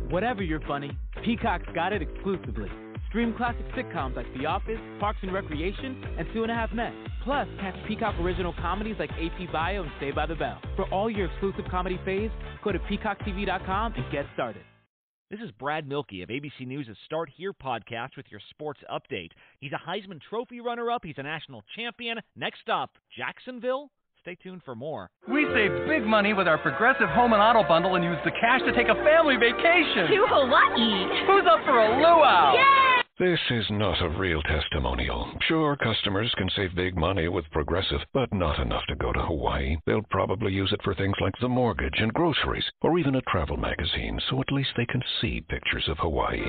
Whatever you're funny, Peacock's got it exclusively. Stream classic sitcoms like The Office, Parks and Recreation, and 2.5 Men. Plus, catch Peacock original comedies like AP Bio and Saved by the Bell. For all your exclusive comedy faves, go to peacocktv.com and get started. This is Brad Milkey of ABC News' Start Here podcast with your sports update. He's a Heisman Trophy runner-up. He's a national champion. Next up, Jacksonville. Stay tuned for more. We save big money with our Progressive Home and Auto Bundle and use the cash to take a family vacation. To Hawaii. Who's up for a luau? Yay! This is not a real testimonial. Sure, customers can save big money with Progressive, but not enough to go to Hawaii. They'll probably use it for things like the mortgage and groceries, or even a travel magazine, so at least they can see pictures of Hawaii.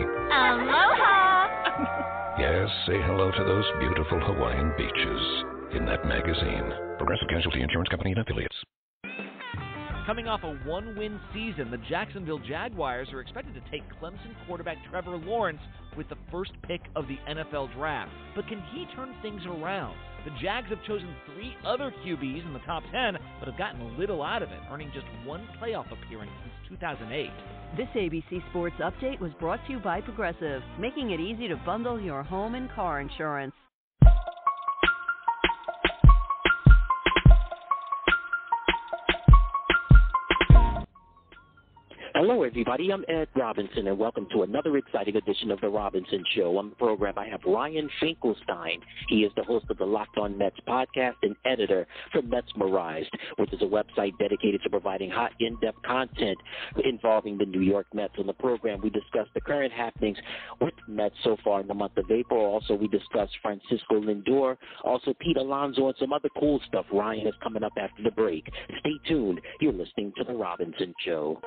Aloha! Yes, say hello to those beautiful Hawaiian beaches in that magazine. Progressive Casualty Insurance Company and Affiliates. Coming off a one-win season, the Jacksonville Jaguars are expected to take Clemson quarterback Trevor Lawrence with the first pick of the NFL draft. But can he turn things around? The Jags have chosen 3 other QBs in the top 10, but have gotten little out of it, earning just 1 playoff appearance since 2008. This ABC Sports Update was brought to you by Progressive, making it easy to bundle your home and car insurance. Hello, everybody. I'm Ed Robinson, and welcome to another exciting edition of The Robinson Show. On the program, I have Ryan Finkelstein. He is the host of the Locked On Mets podcast and editor for Metsmerized, which is a website dedicated to providing hot, in-depth content involving the New York Mets. On the program, we discuss the current happenings with the Mets so far in the month of April. Also, we discuss Francisco Lindor, also Pete Alonso, and some other cool stuff. Ryan is coming up after the break. Stay tuned. You're listening to The Robinson Show.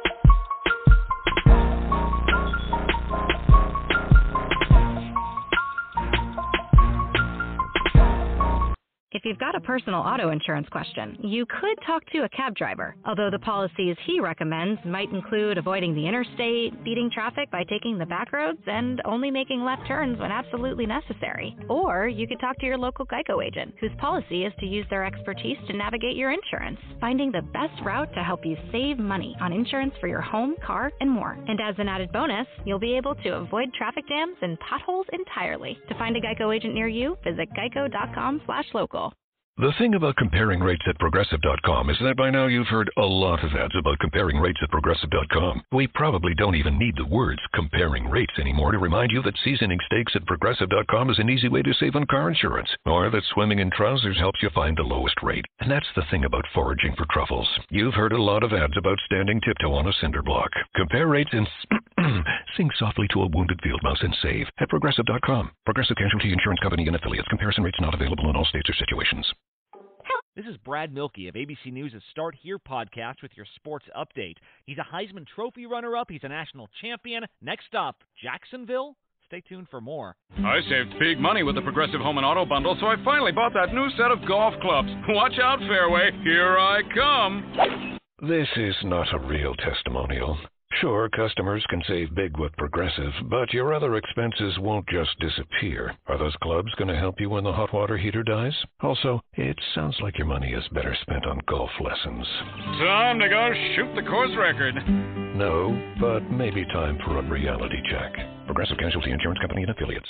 If you've got a personal auto insurance question, you could talk to a cab driver, although the policies he recommends might include avoiding the interstate, beating traffic by taking the back roads, and only making left turns when absolutely necessary. Or you could talk to your local Geico agent, whose policy is to use their expertise to navigate your insurance, finding the best route to help you save money on insurance for your home, car, and more. And as an added bonus, you'll be able to avoid traffic jams and potholes entirely. To find a Geico agent near you, visit geico.com/local. The thing about comparing rates at Progressive.com is that by now you've heard a lot of ads about comparing rates at Progressive.com. We probably don't even need the words comparing rates anymore to remind you that seasoning steaks at Progressive.com is an easy way to save on car insurance, or that swimming in trousers helps you find the lowest rate. And that's the thing about foraging for truffles. You've heard a lot of ads about standing tiptoe on a cinder block. Compare rates and sing softly to a wounded field mouse and save at Progressive.com. Progressive Casualty Insurance Company and Affiliates. Comparison rates not available in all states or situations. This is Brad Milkey of ABC News' Start Here podcast with your sports update. He's a Heisman Trophy runner-up. He's a national champion. Next up, Jacksonville. Stay tuned for more. I saved big money with the Progressive Home and Auto Bundle, so I finally bought that new set of golf clubs. Watch out, Fairway. Here I come. This is not a real testimonial. Sure, customers can save big with Progressive, but your other expenses won't just disappear. Are those clubs going to help you when the hot water heater dies? Also, it sounds like your money is better spent on golf lessons. Time to go shoot the course record. No, but maybe time for a reality check. Progressive Casualty Insurance Company and Affiliates.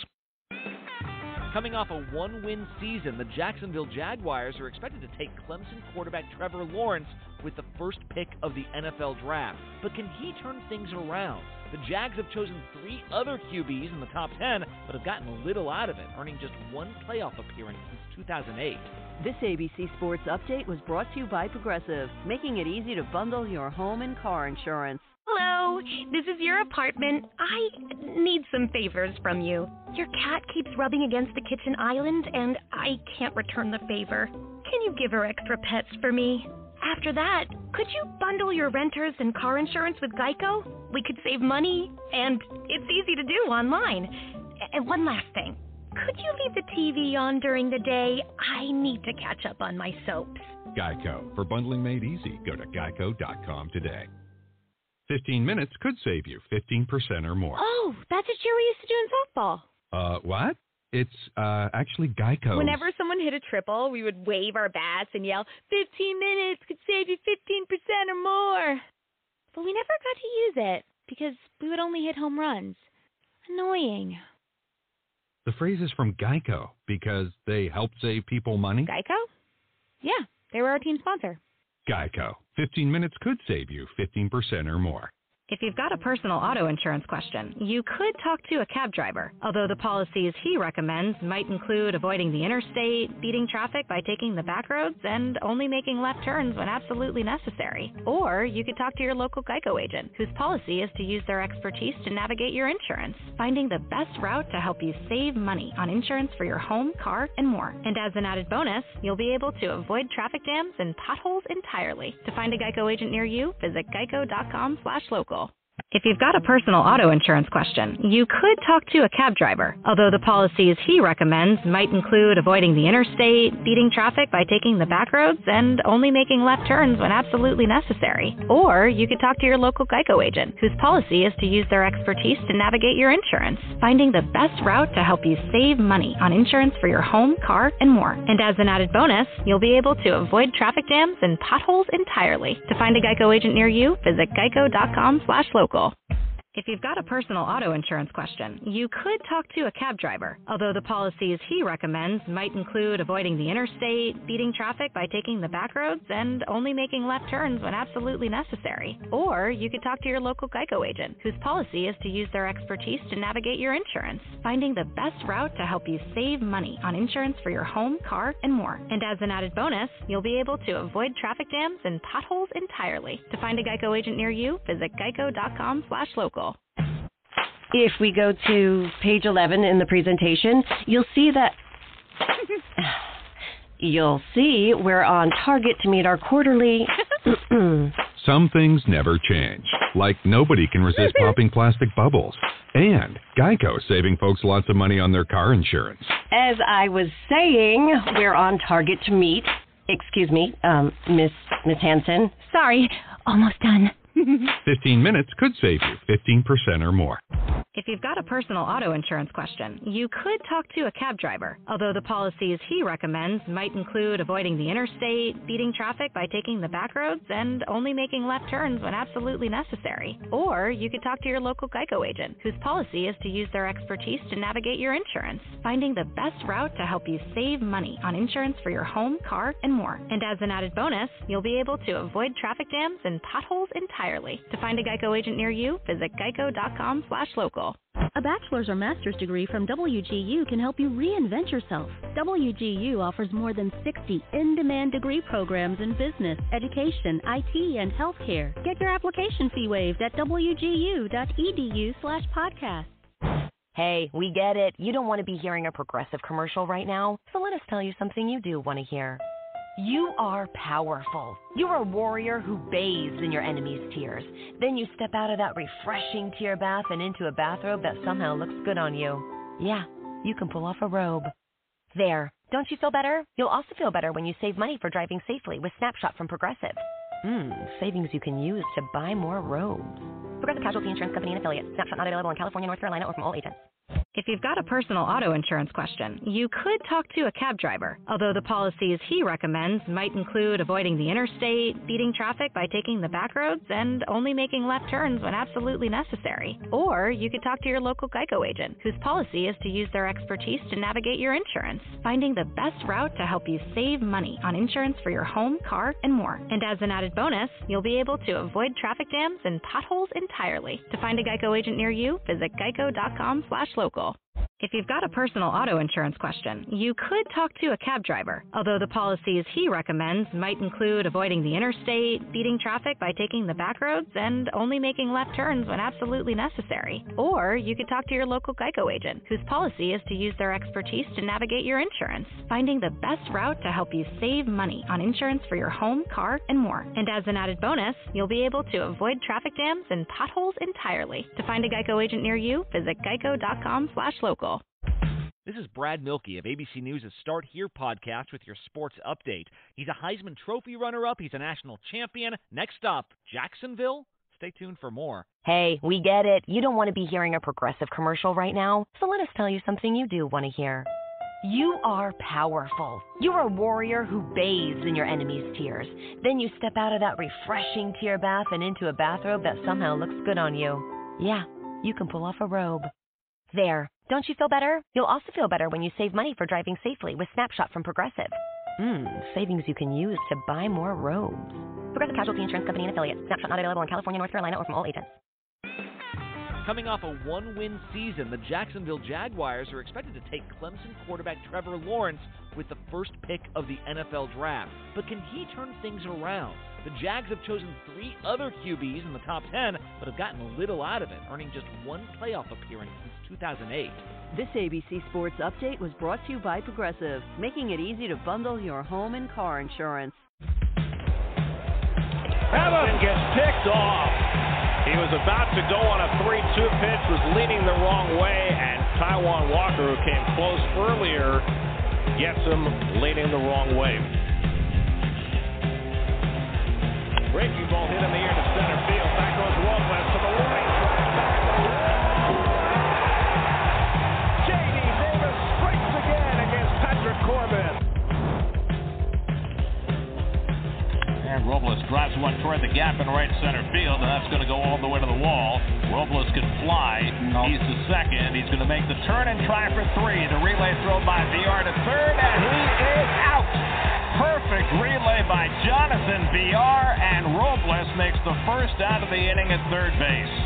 Coming off a one-win season, the Jacksonville Jaguars are expected to take Clemson quarterback Trevor Lawrence with the first pick of the NFL draft. But can he turn things around? The Jags have chosen 3 other QBs in the top 10, but have gotten little out of it, earning just 1 playoff appearance since 2008. This ABC Sports Update was brought to you by Progressive, making it easy to bundle your home and car insurance. Hello, this is your apartment. I need some favors from you. Your cat keeps rubbing against the kitchen island, and I can't return the favor. Can you give her extra pets for me? After that, could you bundle your renters and car insurance with Geico? We could save money, and it's easy to do online. And one last thing. Could you leave the TV on during the day? I need to catch up on my soaps. Geico. For bundling made easy, go to geico.com today. 15 minutes could save you 15% or more. Oh, that's what Cheery used to do in softball. What? It's actually Geico. Whenever someone hit a triple, we would wave our bats and yell, 15 minutes could save you 15% or more. But we never got to use it. because we would only hit home runs. Annoying. The phrase is from Geico because they help save people money. Geico? Yeah, they were our team sponsor. Geico. 15 minutes could save you 15% or more. If you've got a personal auto insurance question, you could talk to a cab driver, although the policies he recommends might include avoiding the interstate, beating traffic by taking the back roads, and only making left turns when absolutely necessary. Or you could talk to your local Geico agent, whose policy is to use their expertise to navigate your insurance, finding the best route to help you save money on insurance for your home, car, and more. And as an added bonus, you'll be able to avoid traffic jams and potholes entirely. To find a Geico agent near you, visit geico.com/local. If you've got a personal auto insurance question, you could talk to a cab driver, although the policies he recommends might include avoiding the interstate, beating traffic by taking the back roads, and only making left turns when absolutely necessary. Or you could talk to your local Geico agent, whose policy is to use their expertise to navigate your insurance, finding the best route to help you save money on insurance for your home, car, and more. And as an added bonus, you'll be able to avoid traffic jams and potholes entirely. To find a Geico agent near you, visit geico.com/local. If you've got a personal auto insurance question, you could talk to a cab driver, although the policies he recommends might include avoiding the interstate, beating traffic by taking the back roads, and only making left turns when absolutely necessary. Or you could talk to your local Geico agent, whose policy is to use their expertise to navigate your insurance, finding the best route to help you save money on insurance for your home, car, and more. And as an added bonus, you'll be able to avoid traffic jams and potholes entirely. To find a Geico agent near you, visit geico.com/local. If we go to page 11 in the presentation, you'll see we're on target to meet our quarterly... Some things never change, like nobody can resist popping plastic bubbles. And Geico saving folks lots of money on their car insurance. As I was saying, we're on target to meet... Excuse me, Miss Hansen. Sorry, almost done. 15 minutes could save you 15% or more. If you've got a personal auto insurance question, you could talk to a cab driver, although the policies he recommends might include avoiding the interstate, beating traffic by taking the back roads, and only making left turns when absolutely necessary. Or you could talk to your local Geico agent, whose policy is to use their expertise to navigate your insurance, finding the best route to help you save money on insurance for your home, car, and more. And as an added bonus, you'll be able to avoid traffic jams and potholes entirely. To find a Geico agent near you, visit geico.com/local. A bachelor's or master's degree from WGU can help you reinvent yourself. WGU offers more than 60 in-demand degree programs in business, education, IT, and healthcare. Get your application fee waived at wgu.edu/podcast. Hey, we get it. You don't want to be hearing a Progressive commercial right now, so let us tell you something you do want to hear. You are powerful. You're a warrior who bathes in your enemy's tears. Then you step out of that refreshing tear bath and into a bathrobe that somehow looks good on you. Yeah, you can pull off a robe. There. Don't you feel better? You'll also feel better when you save money for driving safely with Snapshot from Progressive. Savings you can use to buy more robes. Progressive Casualty Insurance Company and Affiliates. Snapshot not available in California, North Carolina, or from all agents. If you've got a personal auto insurance question, you could talk to a cab driver, although the policies he recommends might include avoiding the interstate, beating traffic by taking the back roads, and only making left turns when absolutely necessary. Or you could talk to your local Geico agent, whose policy is to use their expertise to navigate your insurance, finding the best route to help you save money on insurance for your home, car, and more. And as an added bonus, you'll be able to avoid traffic jams and potholes entirely. To find a Geico agent near you, visit geico.com/local. If you've got a personal auto insurance question, you could talk to a cab driver, although the policies he recommends might include avoiding the interstate, beating traffic by taking the back roads, and only making left turns when absolutely necessary. Or you could talk to your local Geico agent, whose policy is to use their expertise to navigate your insurance, finding the best route to help you save money on insurance for your home, car, and more. And as an added bonus, you'll be able to avoid traffic jams and potholes entirely. To find a Geico agent near you, visit geico.com/local. This is Brad Milkey of ABC News' Start Here podcast with your sports update. He's a Heisman Trophy runner-up. He's a national champion. Next up, Jacksonville. Stay tuned for more. Hey, we get it. You don't want to be hearing a Progressive commercial right now, so let us tell you something you do want to hear. You are powerful. You're a warrior who bathes in your enemy's tears. Then you step out of that refreshing tear bath and into a bathrobe that somehow looks good on you. Yeah, you can pull off a robe. There. Don't you feel better? You'll also feel better when you save money for driving safely with Snapshot from Progressive. Savings you can use to buy more robes. Progressive Casualty Insurance Company and Affiliates. Snapshot not available in California, North Carolina, or from all agents. Coming off a one-win season, the Jacksonville Jaguars are expected to take Clemson quarterback Trevor Lawrence with the first pick of the NFL Draft. But can he turn things around? The Jags have chosen 3 other QBs in the top 10, but have gotten little out of it, earning just 1 playoff appearance since 2008. This ABC Sports Update was brought to you by Progressive, making it easy to bundle your home and car insurance. Hamilton gets picked off. He was about to go on a 3-2 pitch, was leaning the wrong way, and Taijuan Walker, who came close earlier, gets him leaning the wrong way. Breaking ball hit in the air to center field. Back goes Robles to the warning track. Back to the wall. J.D. Davis strikes again against Patrick Corbin. And Robles drives one toward the gap in right center field, and that's going to go all the way to the wall. Robles can fly. He's the second. He's going to make the turn and try for 3. The relay throw by VR to third, and he is out. Perfect relay by Jonathan VR, and Robles makes the first out of the inning at third base.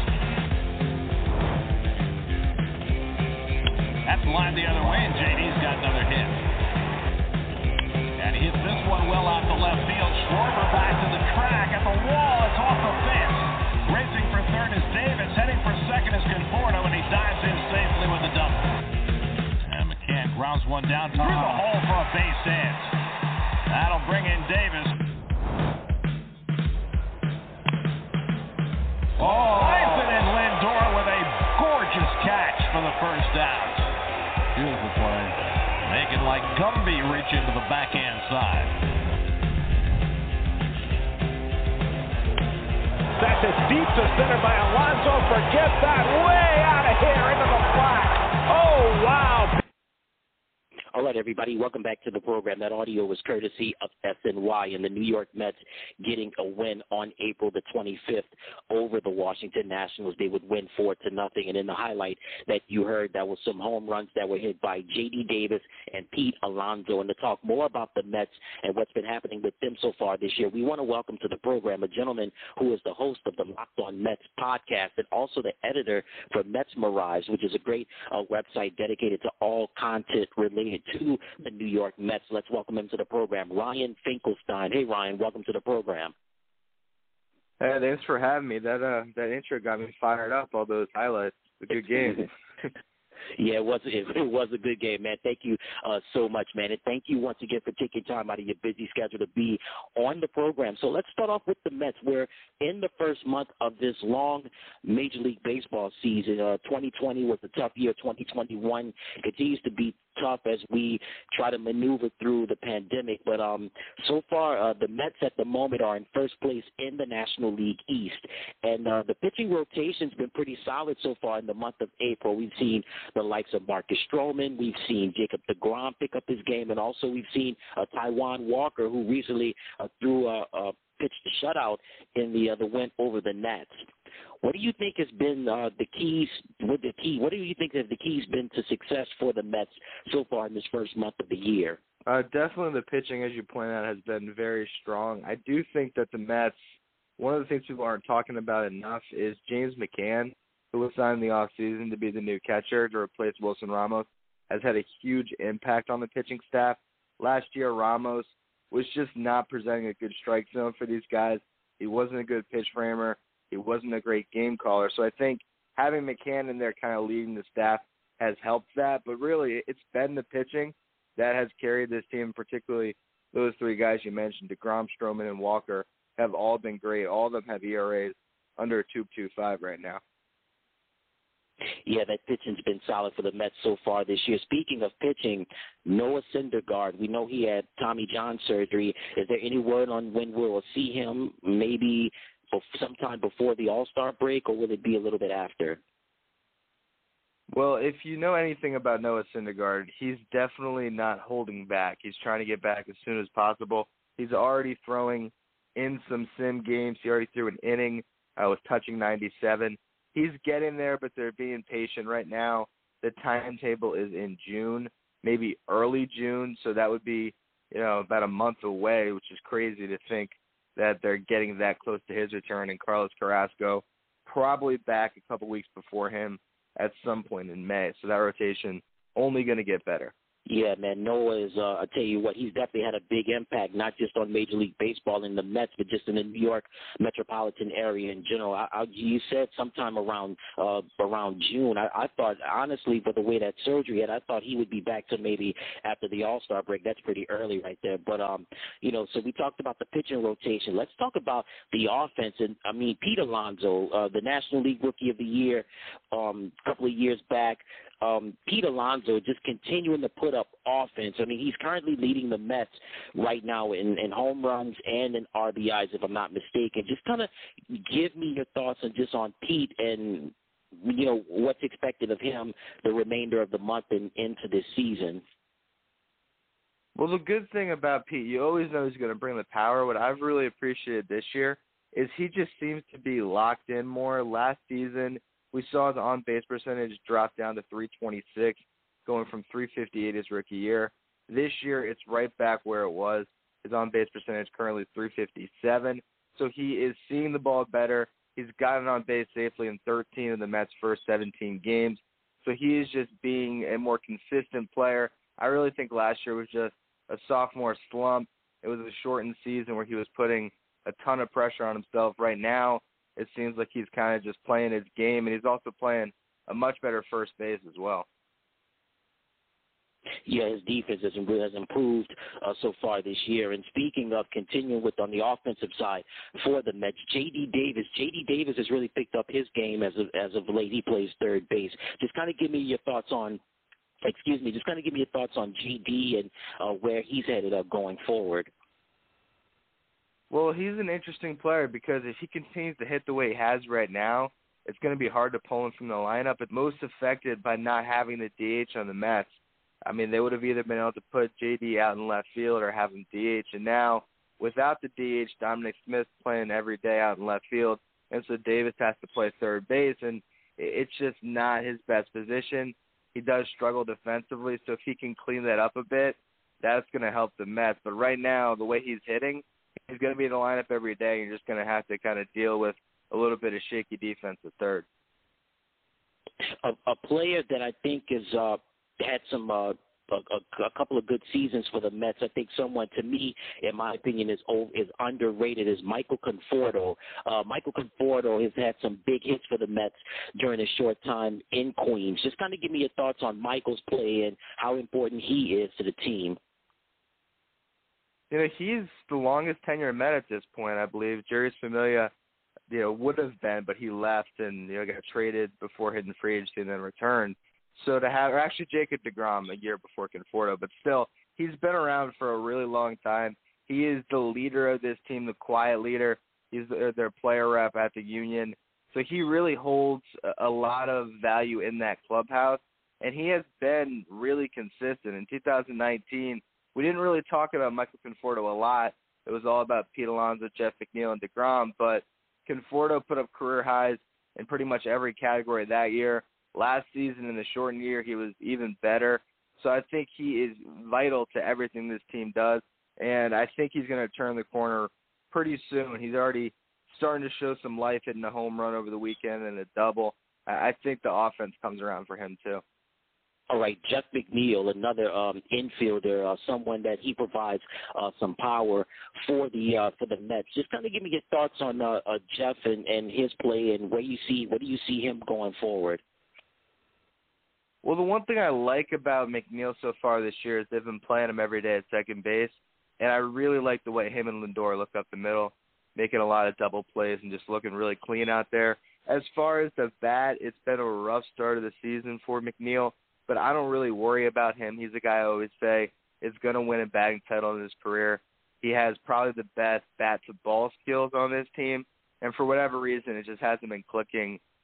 That's lined the other way, and JD's got another hit. And he hits this one well out to left field. Schwarber back to the track at the wall. It's off the fence. Racing for third is Davis. Heading for second is Conforto, and he dives in safely with a double. And McCann grounds one down through the hole for a base hit. That'll bring in Davis. Bison and Lindor with a gorgeous catch for the first out. Beautiful play. Making like Gumby reach into the backhand side. That's it deep to center by Alonso. Forget that. Way out of here into the flat. Oh, wow. All right, everybody, welcome back to the program. That audio was courtesy of SNY and the New York Mets getting a win on April the 25th over the Washington Nationals. They would win 4-0. And in the highlight that you heard, that was some home runs that were hit by J.D. Davis and Pete Alonso. And to talk more about the Mets and what's been happening with them so far this year, we want to welcome to the program a gentleman who is the host of the Locked On Mets podcast and also the editor for Mets Mirage, which is a great website dedicated to all content related to the New York Mets. Let's welcome him to the program, Ryan Finkelstein. Hey, Ryan, welcome to the program. Hey, thanks for having me. That intro got me fired up, all those highlights. It's a good game. Yeah, it was a good game, man. Thank you so much, man. And thank you once again for taking time out of your busy schedule to be on the program. So let's start off with the Mets. We're in the first month of this long Major League Baseball season. 2020 was a tough year. 2021 continues to be tough as we try to maneuver through the pandemic. But so far, the Mets at the moment are in first place in the National League East. And the pitching rotation's been pretty solid so far in the month of April. We've seen the likes of Marcus Stroman. We've seen Jacob deGrom pick up his game. And also we've seen Taijuan Walker, who recently pitched a shutout in the win over the Nats. What do you think has been the keys? What do you think have the keys been to success for the Mets so far in this first month of the year? Definitely the pitching, as you pointed out, has been very strong. I do think that the Mets, one of the things people aren't talking about enough is James McCann, who was signed in the offseason to be the new catcher to replace Wilson Ramos, has had a huge impact on the pitching staff. Last year, Ramos was just not presenting a good strike zone for these guys. He wasn't a good pitch framer. He wasn't a great game caller. So I think having McCann in there kind of leading the staff has helped that. But really, it's been the pitching that has carried this team, particularly those three guys you mentioned, deGrom, Stroman, and Walker, have all been great. All of them have ERAs under 2.25 right now. Yeah, that pitching's been solid for the Mets so far this year. Speaking of pitching, Noah Syndergaard, we know he had Tommy John surgery. Is there any word on when we'll see him, maybe sometime before the All-Star break, or will it be a little bit after? Well, if you know anything about Noah Syndergaard, he's definitely not holding back. He's trying to get back as soon as possible. He's already throwing in some sim games. He already threw an inning with touching 97. He's getting there, but they're being patient right now. The timetable is in June, maybe early June, so that would be about a month away, which is crazy to think that they're getting that close to his return. And Carlos Carrasco probably back a couple weeks before him at some point in May. So that rotation only going to get better. Yeah, man, Noah is, I tell you what, he's definitely had a big impact, not just on Major League Baseball and the Mets, but just in the New York metropolitan area in general. You said sometime around June. I thought, honestly, with the way that surgery had, I thought he would be back to maybe after the All-Star break. That's pretty early right there. But, so we talked about the pitching rotation. Let's talk about the offense. And, Pete Alonso, the National League Rookie of the Year a couple of years back, Pete Alonso just continuing to put up offense. He's currently leading the Mets right now in home runs and in RBIs, if I'm not mistaken. Just kind of give me your thoughts on Pete and, what's expected of him the remainder of the month and into this season. Well, the good thing about Pete, you always know he's going to bring the power. What I've really appreciated this year is he just seems to be locked in more. Last season, we saw the on-base percentage drop down to .326, going from .358 his rookie year. This year, it's right back where it was. His on-base percentage currently .357. So he is seeing the ball better. He's gotten on base safely in 13 of the Mets' first 17 games. So he is just being a more consistent player. I really think last year was just a sophomore slump. It was a shortened season where he was putting a ton of pressure on himself. Right now, it seems like he's kind of just playing his game, and he's also playing a much better first base as well. Yeah, his defense has improved so far this year. And speaking of continuing on the offensive side for the Mets, J.D. Davis has really picked up his game as of late. He plays third base. Just kind of give me your thoughts on J.D. and where he's headed up going forward. Well, he's an interesting player because if he continues to hit the way he has right now, it's going to be hard to pull him from the lineup. It's most affected by not having the DH on the Mets. They would have either been able to put J.D. out in left field or have him DH. And now, without the DH, Dominic Smith's playing every day out in left field, and so Davis has to play third base, and it's just not his best position. He does struggle defensively, so if he can clean that up a bit, that's going to help the Mets. But right now, the way he's hitting, he's going to be in the lineup every day. You're just going to have to kind of deal with a little bit of shaky defense at third. A player that I think is had some a couple of good seasons for the Mets. I think someone, to me, in my opinion, is underrated is Michael Conforto. Michael Conforto has had some big hits for the Mets during his short time in Queens. Just kind of give me your thoughts on Michael's play and how important he is to the team. He's the longest tenured Met at this point, I believe. Jeurys Familia, would have been, but he left and, got traded before hitting free agency and then returned. So to have, or actually Jacob deGrom a year before Conforto, but still, he's been around for a really long time. He is the leader of this team, the quiet leader. He's their player rep at the Union. So he really holds a lot of value in that clubhouse, and he has been really consistent. In 2019, we didn't really talk about Michael Conforto a lot. It was all about Pete Alonso, Jeff McNeil, and deGrom, but Conforto put up career highs in pretty much every category that year. Last season, in the shortened year, he was even better. So I think he is vital to everything this team does, and I think he's going to turn the corner pretty soon. He's already starting to show some life, hitting a home run over the weekend and a double. I think the offense comes around for him too. All right, Jeff McNeil, another infielder, someone that he provides some power for the Mets. Just kind of give me your thoughts on Jeff and his play and where do you see him going forward? Well, the one thing I like about McNeil so far this year is they've been playing him every day at second base, and I really like the way him and Lindor look up the middle, making a lot of double plays and just looking really clean out there. As far as the bat, it's been a rough start of the season for McNeil, but I don't really worry about him. He's a guy I always say is going to win a batting title in his career. He has probably the best bat-to-ball skills on this team, and for whatever reason, it just hasn't been clicking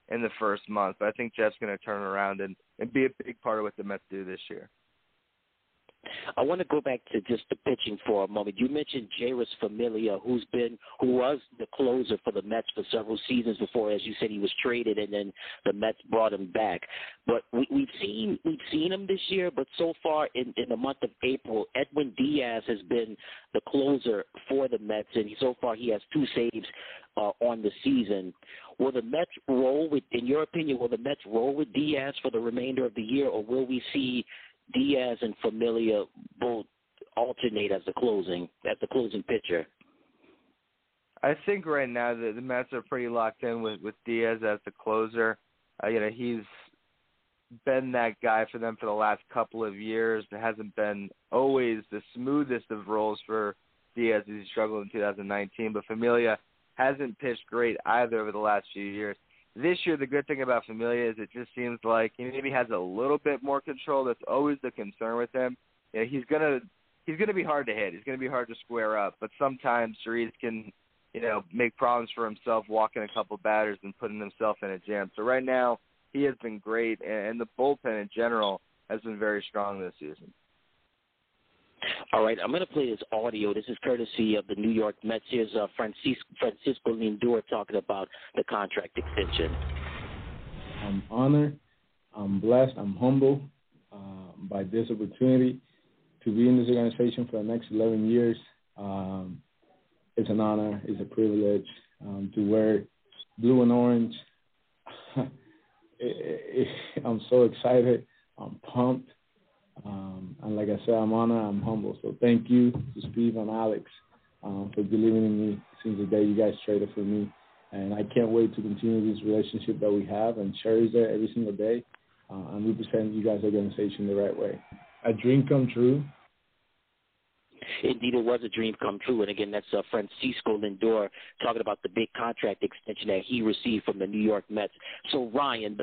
in the first month. But I think Jeff's going to turn around and be a big part of what the Mets do this year. I want to go back to just the pitching for a moment. You mentioned Jeurys Familia, who was the closer for the Mets for several seasons before, as you said, he was traded, and then the Mets brought him back. But we've seen him this year. But so far in the month of April, Edwin Diaz has been the closer for the Mets, and so far he has 2 saves on the season. Will the Mets roll with, in your opinion, will the Mets roll with Diaz for the remainder of the year, or will we see Diaz and Familia both alternate as the closing pitcher? I think right now the Mets are pretty locked in with Diaz as the closer. He's been that guy for them for the last couple of years. It hasn't been always the smoothest of roles for Diaz as he struggled in 2019, but Familia hasn't pitched great either over the last few years. This year, the good thing about Familia is it just seems like he maybe has a little bit more control. That's always the concern with him. He's gonna be hard to hit. He's gonna be hard to square up. But sometimes Jeurys can, make problems for himself, walking a couple batters and putting himself in a jam. So right now, he has been great, and the bullpen in general has been very strong this season. All right, I'm going to play this audio. This is courtesy of the New York Mets. Here's Francisco Lindor talking about the contract extension. I'm honored, I'm blessed, I'm humbled by this opportunity to be in this organization for the next 11 years. It's an honor, it's a privilege to wear blue and orange. I'm so excited, I'm pumped. And like I said, I'm honored, I'm humble. So thank you to Steve and Alex for believing in me since the day you guys traded for me. And I can't wait to continue this relationship that we have and cherish it every single day and represent you guys' organization the right way. A dream come true. Indeed, it was a dream come true. And again, that's Francisco Lindor talking about the big contract extension that he received from the New York Mets. So, Ryan,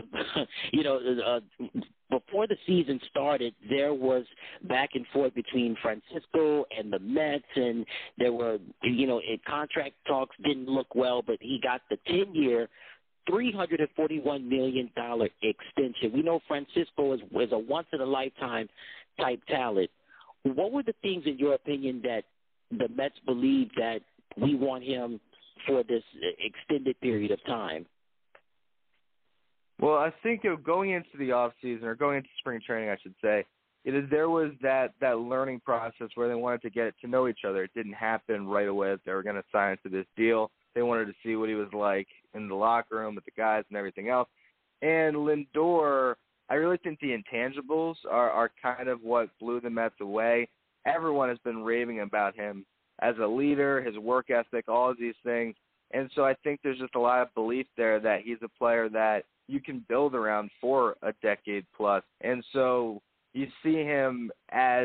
before the season started, there was back and forth between Francisco and the Mets, and there were, contract talks didn't look well, but he got the 10-year, $341 million extension. We know Francisco is a once-in-a-lifetime type talent. What were the things, in your opinion, that the Mets believe that we want him for this extended period of time? Well, I think going into the offseason, or going into spring training, I should say, there was that learning process where they wanted to get to know each other. It didn't happen right away that they were going to sign to this deal. They wanted to see what he was like in the locker room with the guys and everything else. And Lindor, I really think the intangibles are kind of what blew the Mets away. Everyone has been raving about him as a leader, his work ethic, all of these things. And so I think there's just a lot of belief there that he's a player that you can build around for a decade plus. And so you see him as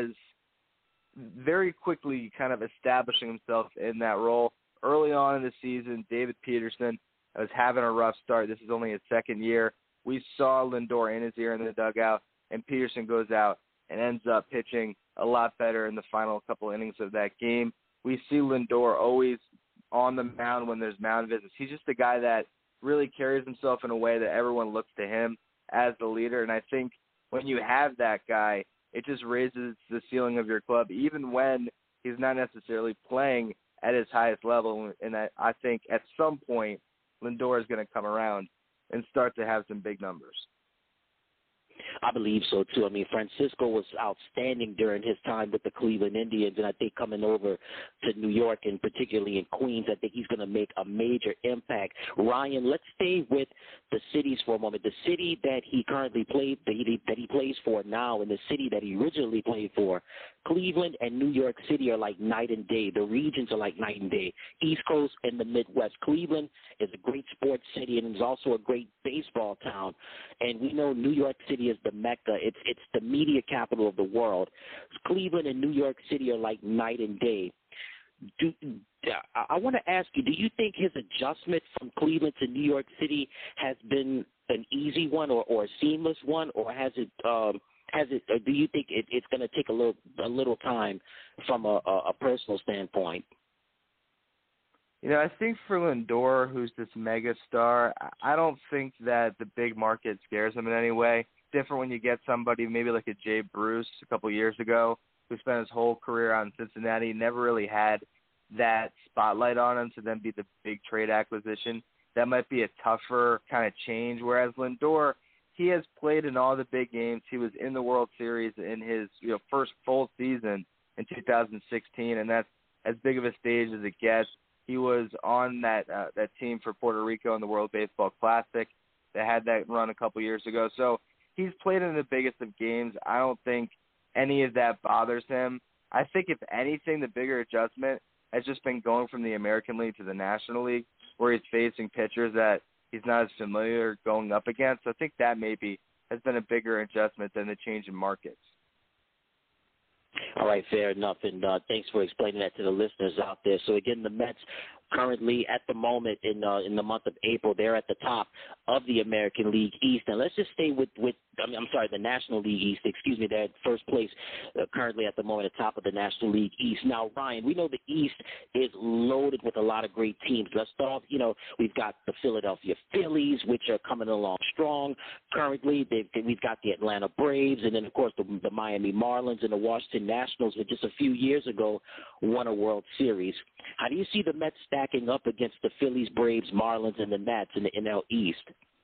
very quickly kind of establishing himself in that role. Early on in the season, David Peterson was having a rough start. This is only his second year. We saw Lindor in his ear in the dugout, and Peterson goes out and ends up pitching a lot better in the final couple innings of that game. We see Lindor always on the mound when there's mound visits. He's just a guy that really carries himself in a way that everyone looks to him as the leader. And I think when you have that guy, it just raises the ceiling of your club, even when he's not necessarily playing at his highest level. And I think at some point, Lindor is going to come around and start to have some big numbers. I believe so, too. I mean, Francisco was outstanding during his time with the Cleveland Indians, and I think coming over to New York, and particularly in Queens, I think he's going to make a major impact. Ryan, let's stay with the cities for a moment. The city that he currently played, that he plays for now, and the city that he originally played for, Cleveland and New York City are like night and day. The regions are like night and day. East Coast and the Midwest. Cleveland is a great sports city, and it's also a great baseball town. And we know New York City is the Mecca. It's the media capital of the world. Cleveland and New York City are like night and day. I want to ask you, do you think his adjustment from Cleveland to New York City has been an easy one or a seamless one, or has it do you think it's going to take a little time from a personal standpoint? I think for Lindor, who's this mega star, I don't think that the big market scares him in any way. Different when you get somebody maybe like a Jay Bruce a couple years ago who spent his whole career out in Cincinnati, never really had that spotlight on him to then be the big trade acquisition. That might be a tougher kind of change, whereas Lindor, he has played in all the big games. He was in the World Series in his first full season in 2016, and that's as big of a stage as it gets. He was on that team for Puerto Rico in the World Baseball Classic. They had that run a couple years ago. So he's played in the biggest of games. I don't think any of that bothers him. I think, if anything, the bigger adjustment has just been going from the American League to the National League, where he's facing pitchers that he's not as familiar going up against. So I think that maybe has been a bigger adjustment than the change in markets. All right, fair enough, and thanks for explaining that to the listeners out there. So, again, the Mets currently at the moment in the month of April, they're at the top of the American League East. And let's just stay with the National League East. Excuse me, they're at first place currently at the moment at the top of the National League East. Now, Ryan, we know the East is loaded with a lot of great teams. Let's start off, we've got the Philadelphia Phillies, which are coming along strong. Currently, we've got the Atlanta Braves, and then, of course, the Miami Marlins and the Washington Nationals, which just a few years ago won a World Series. How do you see the Mets stacking up against the Phillies, Braves, Marlins, and the Nats in the NL East?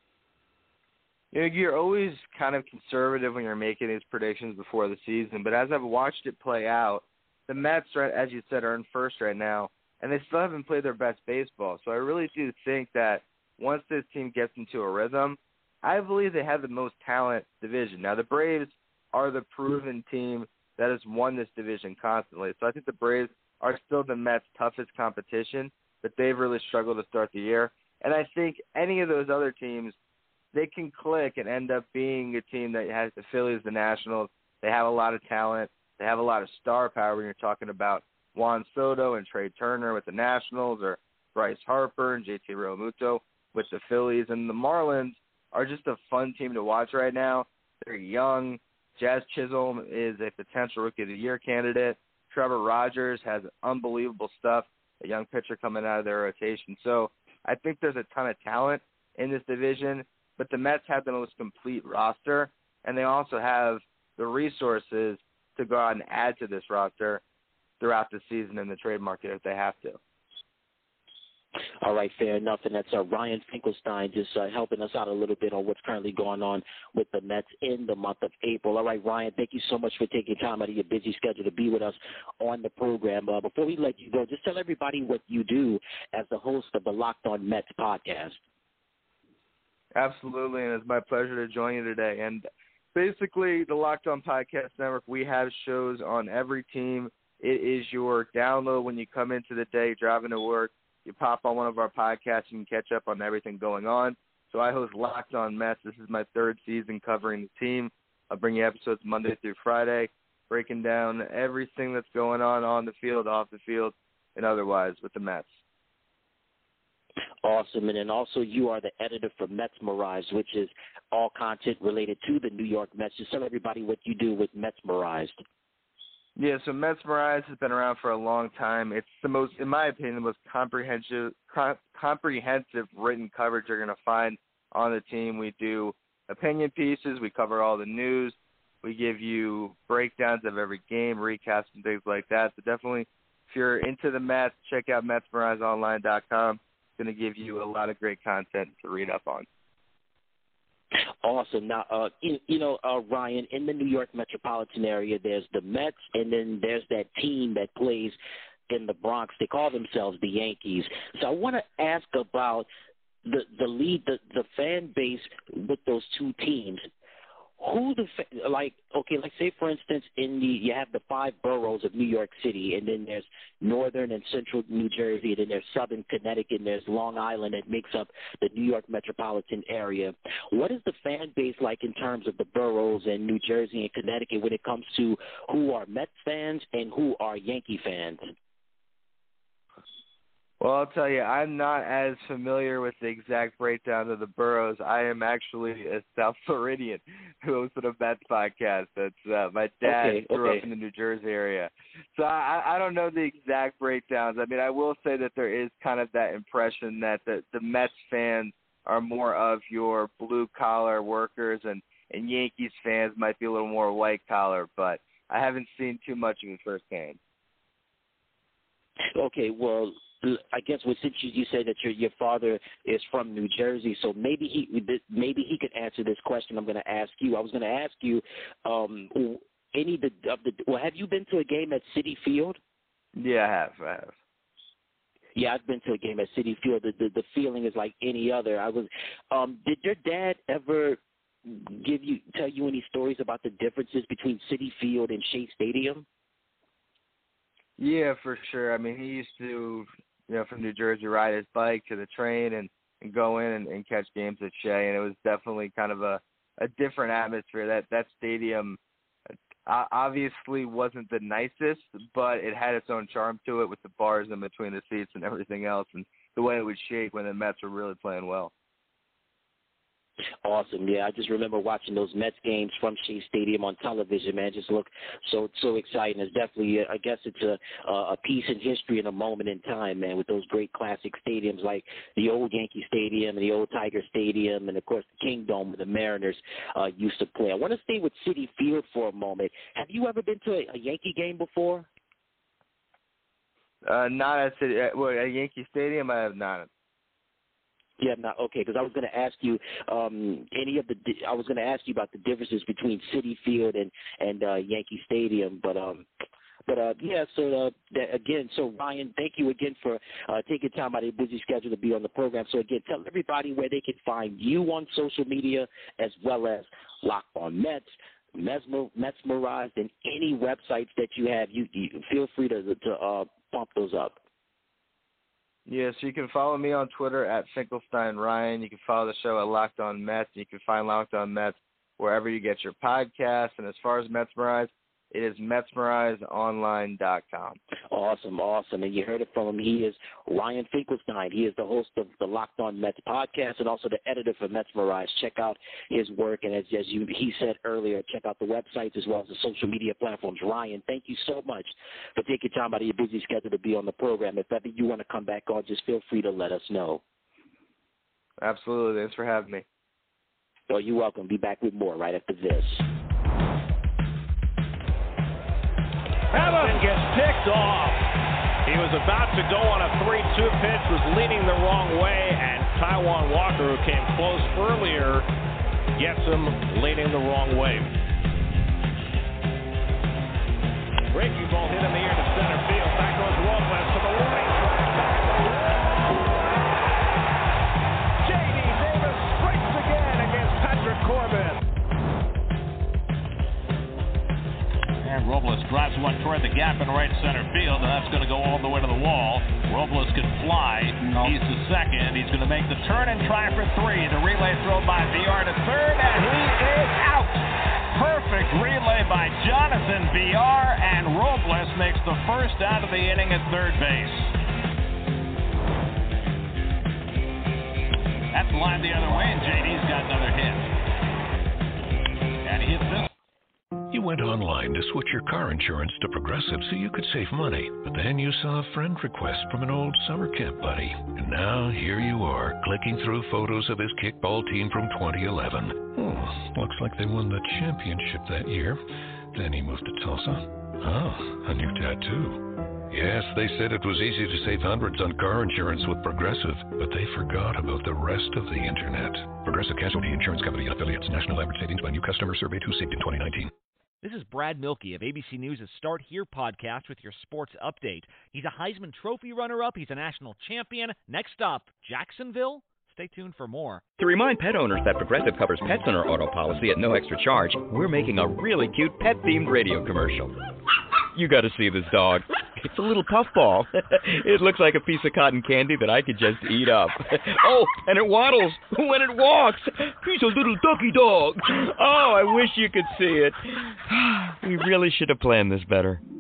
You're always kind of conservative when you're making these predictions before the season, but as I've watched it play out, the Mets, as you said, are in first right now, and they still haven't played their best baseball. So I really do think that once this team gets into a rhythm, I believe they have the most talent division. Now, the Braves are the proven team that has won this division constantly. So I think the Braves are still the Mets' toughest competition, but they've really struggled to start the year. And I think any of those other teams, they can click and end up being a team that has the Phillies, the Nationals. They have a lot of talent. They have a lot of star power when you're talking about Juan Soto and Trey Turner with the Nationals, or Bryce Harper and JT Realmuto with the Phillies. And the Marlins are just a fun team to watch right now. They're young. Jazz Chisholm is a potential Rookie of the Year candidate. Trevor Rogers has unbelievable stuff, a young pitcher coming out of their rotation. So I think there's a ton of talent in this division, but the Mets have the most complete roster, and they also have the resources to go out and add to this roster throughout the season in the trade market if they have to. All right, fair enough. And that's Ryan Finkelstein just helping us out a little bit on what's currently going on with the Mets in the month of April. All right, Ryan, thank you so much for taking time out of your busy schedule to be with us on the program. Before we let you go, just tell everybody what you do as the host of the Locked On Mets podcast. Absolutely, and it's my pleasure to join you today. And basically, the Locked On Podcast Network, we have shows on every team. It is your download when you come into the day driving to work. You pop on one of our podcasts and catch up on everything going on. So I host Locked On Mets. This is my third season covering the team. I'll bring you episodes Monday through Friday, breaking down everything that's going on the field, off the field, and otherwise with the Mets. Awesome. And then also you are the editor for Metsmerized, which is all content related to the New York Mets. Just tell everybody what you do with Metsmerized. Yeah, so Metsmerized has been around for a long time. It's the most, in my opinion, the most comprehensive written coverage you're going to find on the team. We do opinion pieces. We cover all the news. We give you breakdowns of every game, recaps, and things like that. So definitely, if you're into the Mets, check out MetsmerizedOnline.com. It's going to give you a lot of great content to read up on. Awesome. Now, Ryan, in the New York metropolitan area, there's the Mets, and then there's that team that plays in the Bronx. They call themselves the Yankees. So I want to ask about the fan base with those two teams. Say for instance, you have the 5 boroughs of New York City, and then there's northern and central New Jersey, and then there's southern Connecticut, and there's Long Island that makes up the New York metropolitan area. What is the fan base like in terms of the boroughs and New Jersey and Connecticut when it comes to who are Mets fans and who are Yankee fans? Well, I'll tell you, I'm not as familiar with the exact breakdown of the boroughs. I am actually a South Floridian who hosted a Mets podcast. That's my dad grew up in the New Jersey area. So I don't know the exact breakdowns. I mean, I will say that there is kind of that impression that the Mets fans are more of your blue-collar workers and Yankees fans might be a little more white-collar, but I haven't seen too much of it firsthand. Okay, well, I guess since you said that your father is from New Jersey, so maybe he could answer this question I'm going to ask you. I was going to ask you, have you been to a game at Citi Field? Yeah, I have. Yeah, I've been to a game at Citi Field. The feeling is like any other. Did your dad ever tell you any stories about the differences between Citi Field and Shea Stadium? Yeah, for sure. I mean, he used to, from New Jersey, ride his bike to the train and go in and catch games at Shea, and it was definitely kind of a different atmosphere. That stadium obviously wasn't the nicest, but it had its own charm to it with the bars in between the seats and everything else, and the way it would shake when the Mets were really playing well. Awesome. Yeah, I just remember watching those Mets games from Shea Stadium on television, man. Just look so exciting. It's definitely, I guess it's a piece in history and a moment in time, man, with those great classic stadiums like the old Yankee Stadium and the old Tiger Stadium and, of course, the Kingdome where the Mariners used to play. I want to stay with Citi Field for a moment. Have you ever been to a Yankee game before? Not at at Yankee Stadium, I have not. Yeah, not okay. Because I was going to ask you I was going to ask you about the differences between Citi Field and Yankee Stadium, but yeah. So again, Ryan, thank you again for taking time out of your busy schedule to be on the program. So again, tell everybody where they can find you on social media as well as Locked On Mets, Mesmerized, and any websites that you have. You feel free to pump those up. Yeah, so you can follow me on Twitter at Finkelstein Ryan. You can follow the show at Locked On Mets. You can find Locked On Mets wherever you get your podcasts. And as far as Mesmerized, it is MetsmerizedOnline.com. Awesome. And you heard it from him. He is Ryan Finkelstein. He is the host of the Locked On Mets podcast and also the editor for Mesmerized. Check out his work. And as he said earlier, check out the websites as well as the social media platforms. Ryan, thank you so much for taking time out of your busy schedule to be on the program. If ever you want to come back on, just feel free to let us know. Absolutely. Thanks for having me. Oh, you're welcome. Be back with more right after this. Evan gets picked off. He was about to go on a 3-2 pitch, was leaning the wrong way, and Taijuan Walker, who came close earlier, gets him leaning the wrong way. Breaking ball hit in the air to center field. Back goes Robles to the warning track. Back to the wall. J.D. Davis strikes again against Patrick Corbin. And Robles drives one toward the gap in right center field, and that's going to go all the way to the wall. Robles can fly. No. He's the second. He's going to make the turn and try for three. The relay throw by Villar to third, and he is out. Perfect relay by Jonathan Villar, and Robles makes the first out of the inning at third base. That's the line the other way, and JD's got another hit. And he hits this. You went online to switch your car insurance to Progressive so you could save money. But then you saw a friend request from an old summer camp buddy. And now here you are, clicking through photos of his kickball team from 2011. Looks like they won the championship that year. Then he moved to Tulsa. Oh, a new tattoo. Yes, they said it was easy to save hundreds on car insurance with Progressive, but they forgot about the rest of the internet. Progressive Casualty Insurance Company and affiliates. National average savings by new customer surveyed who saved in 2019. This is Brad Milkey of ABC News' Start Here podcast with your sports update. He's a Heisman Trophy runner-up. He's a national champion. Next up, Jacksonville. Stay tuned for more. To remind pet owners that Progressive covers pets on our auto policy at no extra charge, we're making a really cute pet-themed radio commercial. You got to see this dog. It's a little puffball. It looks like a piece of cotton candy that I could just eat up. Oh, and it waddles when it walks. He's a little ducky dog. Oh, I wish you could see it. We really should have planned this better.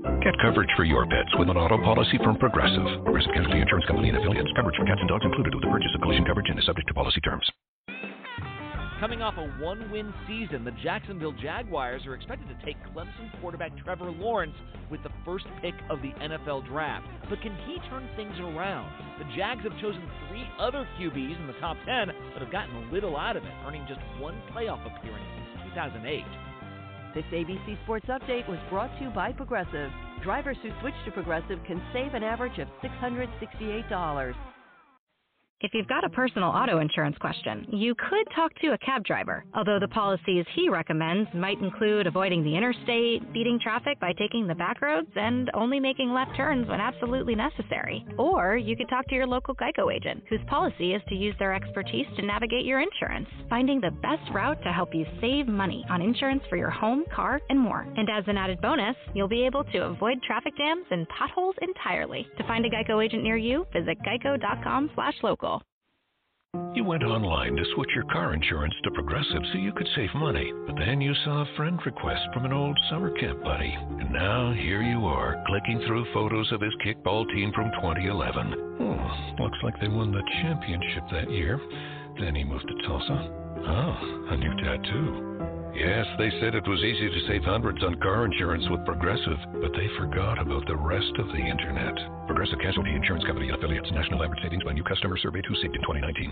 Get coverage for your pets with an auto policy from Progressive. Progressive Casualty Insurance Company and affiliates. Coverage for cats and dogs included with the purchase of collision coverage and is subject to policy terms. Coming off a one-win season, the Jacksonville Jaguars are expected to take Clemson quarterback Trevor Lawrence with the first pick of the NFL Draft. But can he turn things around? The Jags have chosen 3 other QBs in the top 10, but have gotten little out of it, earning just 1 playoff appearance since 2008. This ABC Sports Update was brought to you by Progressive. Drivers who switch to Progressive can save an average of $668. If you've got a personal auto insurance question, you could talk to a cab driver, although the policies he recommends might include avoiding the interstate, beating traffic by taking the back roads, and only making left turns when absolutely necessary. Or you could talk to your local Geico agent, whose policy is to use their expertise to navigate your insurance, finding the best route to help you save money on insurance for your home, car, and more. And as an added bonus, you'll be able to avoid traffic jams and potholes entirely. To find a Geico agent near you, visit geico.com/local. You went online to switch your car insurance to Progressive so you could save money. But then you saw a friend request from an old summer camp buddy. And now here you are, clicking through photos of his kickball team from 2011. Looks like they won the championship that year. Then he moved to Tulsa. Oh, a new tattoo. Yes, they said it was easy to save hundreds on car insurance with Progressive, but they forgot about the rest of the internet. Progressive Casualty Insurance Company and affiliates. National average savings by new customer surveyed who saved in 2019.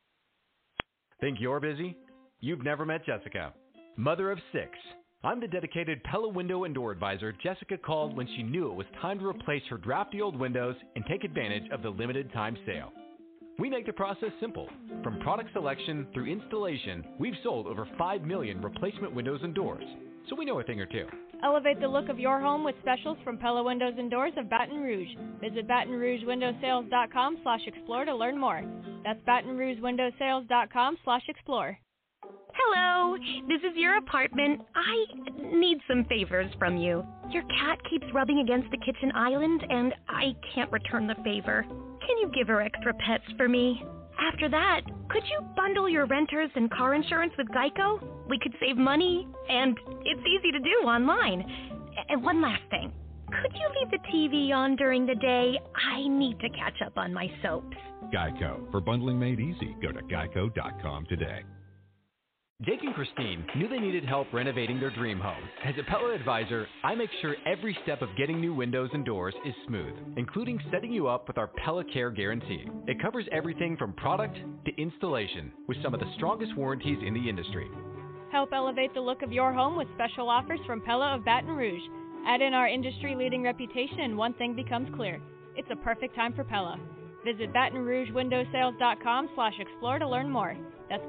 Think you're busy? You've never met Jessica. Mother of 6. I'm the dedicated Pella Window and Door Advisor Jessica called when she knew it was time to replace her drafty old windows and take advantage of the limited time sale. We make the process simple. From product selection through installation, we've sold over 5 million replacement windows and doors, so we know a thing or two. Elevate the look of your home with specials from Pella Windows and Doors of Baton Rouge. Visit BatonRougeWindowsales.com/explore to learn more. That's BatonRougeWindowsales.com/explore. Hello, this is your apartment. I need some favors from you. Your cat keeps rubbing against the kitchen island, and I can't return the favor. Can you give her extra pets for me? After that, could you bundle your renters and car insurance with Geico? We could save money, and it's easy to do online. And one last thing. Could you leave the TV on during the day? I need to catch up on my soaps. Geico. For bundling made easy, go to geico.com today. Jake and Christine knew they needed help renovating their dream home. As a Pella advisor, I make sure every step of getting new windows and doors is smooth, including setting you up with our Pella Care Guarantee. It covers everything from product to installation, with some of the strongest warranties in the industry. Help elevate the look of your home with special offers from Pella of Baton Rouge. Add in our industry-leading reputation and one thing becomes clear. It's a perfect time for Pella. Visit BatonRougeWindowsales.com/explore to learn more. That's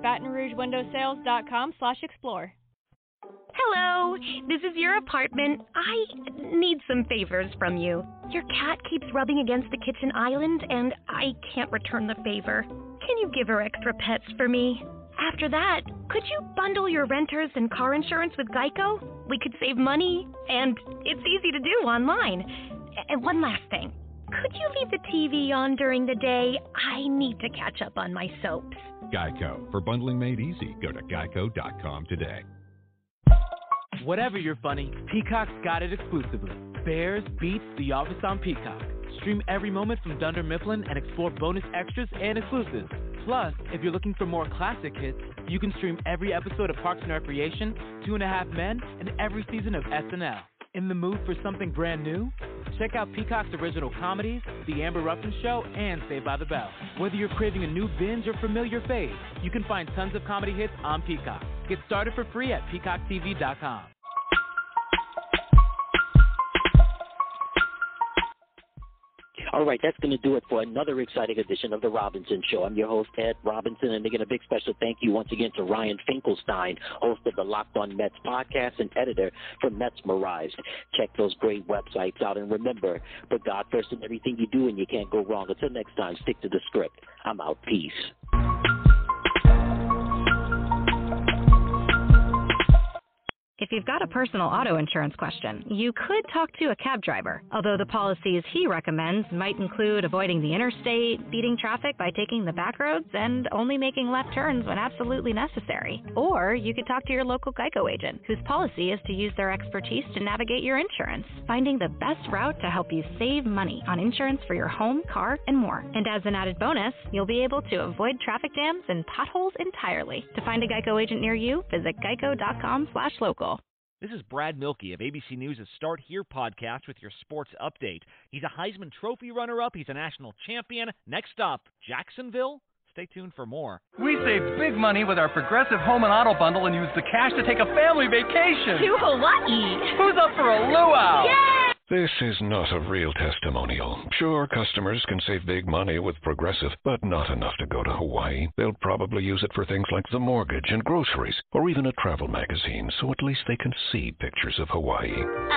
BatonRougeWindowsales.com/explore. Hello, this is your apartment. I need some favors from you. Your cat keeps rubbing against the kitchen island, and I can't return the favor. Can you give her extra pets for me? After that, could you bundle your renters and car insurance with Geico? We could save money, and it's easy to do online. And one last thing. Could you leave the TV on during the day? I need to catch up on my soaps. Geico. For bundling made easy, go to geico.com today. Whatever you're funny, Peacock's got it exclusively. Bears beats The Office on Peacock. Stream every moment from Dunder Mifflin and explore bonus extras and exclusives. Plus, if you're looking for more classic hits, you can stream every episode of Parks and Recreation, 2.5 Men, and every season of SNL. In the mood for something brand new? Check out Peacock's original comedies, The Amber Ruffin Show, and Saved by the Bell. Whether you're craving a new binge or familiar fave, you can find tons of comedy hits on Peacock. Get started for free at peacocktv.com. All right, that's going to do it for another exciting edition of The Robinson Show. I'm your host, Ed Robinson, and again, a big special thank you once again to Ryan Finkelstein, host of the Locked On Mets podcast and editor for Metsmerized. Check those great websites out, and remember, put God first in everything you do, and you can't go wrong. Until next time, stick to the script. I'm out. Peace. If If you've got a personal auto insurance question, you could talk to a cab driver, although the policies he recommends might include avoiding the interstate, beating traffic by taking the back roads, and only making left turns when absolutely necessary. Or you could talk to your local Geico agent, whose policy is to use their expertise to navigate your insurance, finding the best route to help you save money on insurance for your home, car, and more. And as an added bonus, you'll be able to avoid traffic jams and potholes entirely. To find a Geico agent near you, visit geico.com/local. This is Brad Milkey of ABC News' Start Here podcast with your sports update. He's a Heisman Trophy runner-up. He's a national champion. Next up, Jacksonville. Stay tuned for more. We saved big money with our Progressive Home and Auto Bundle and used the cash to take a family vacation. To Hawaii. Who's up for a luau? Yay! This is not a real testimonial. Sure, customers can save big money with Progressive, but not enough to go to Hawaii. They'll probably use it for things like the mortgage and groceries, or even a travel magazine, so at least they can see pictures of Hawaii.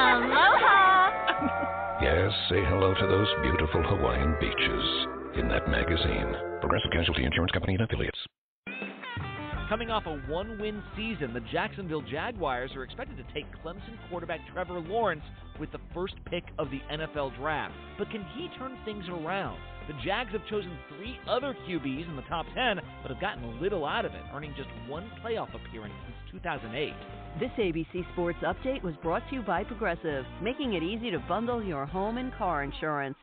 Aloha! Yes, say hello to those beautiful Hawaiian beaches in that magazine. Progressive Casualty Insurance Company and Affiliates. Coming off a one-win season, the Jacksonville Jaguars are expected to take Clemson quarterback Trevor Lawrence with the first pick of the NFL Draft. But can he turn things around? The Jags have chosen 3 other QBs in the top 10, but have gotten little out of it, earning just 1 playoff appearance since 2008. This ABC Sports Update was brought to you by Progressive, making it easy to bundle your home and car insurance.